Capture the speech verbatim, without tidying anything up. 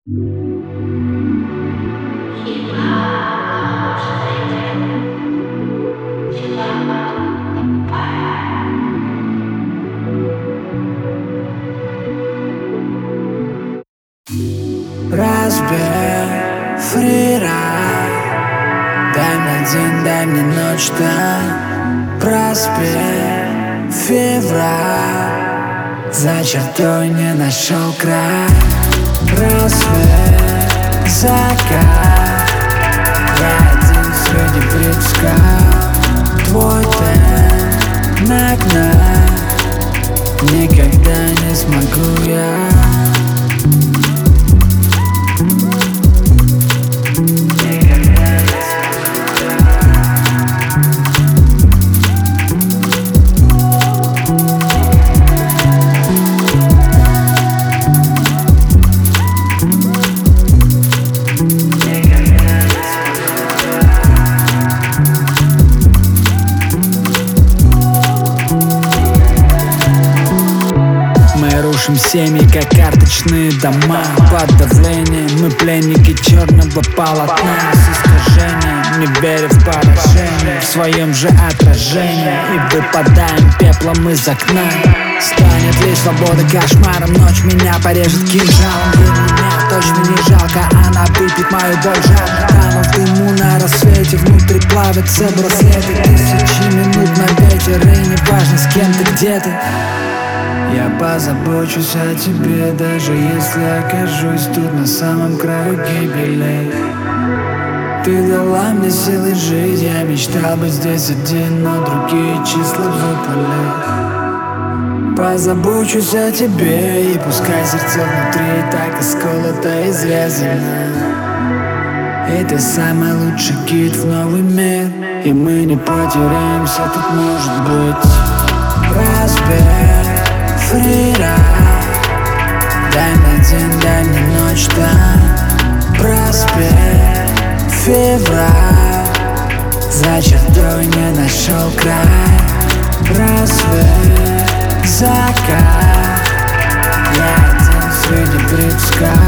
Разбей, фрирай. Дай мне день, дай мне ночь, да. Проспей, февраль. За чертой не нашел край. Рассвет, закат. Я один среди предскал. Твой темп нагнать никогда не смогу я. Рушим семьи, как карточные дома. Под давлением мы пленники черного полотна. С искажением, не веря в поражение, в своем же отражении. И выпадаем пеплом из окна. Станет ли свобода кошмаром, ночь меня порежет кинжалом. И меня точно не жалко, она выпьет мою боль жадно. Тану в дыму на рассвете, внутри плавятся браслеты. Тысячи минут на ветер, и не важно с кем ты, где ты. Я позабочусь о тебе, даже если окажусь тут на самом краю гибели. Ты дала мне силы жить, я мечтал быть здесь один, но другие числа выпали. Позабочусь о тебе, и пускай сердце внутри так исколото, изрезано. И ты самый лучший гид в новый мир, и мы не потеряемся, тут может быть. Разбей, фрирай. Дай мне день, дай мне ночь, да. Проспей, февраль. За чертой не нашел край. Рассвет, закат. Я один среди предскал.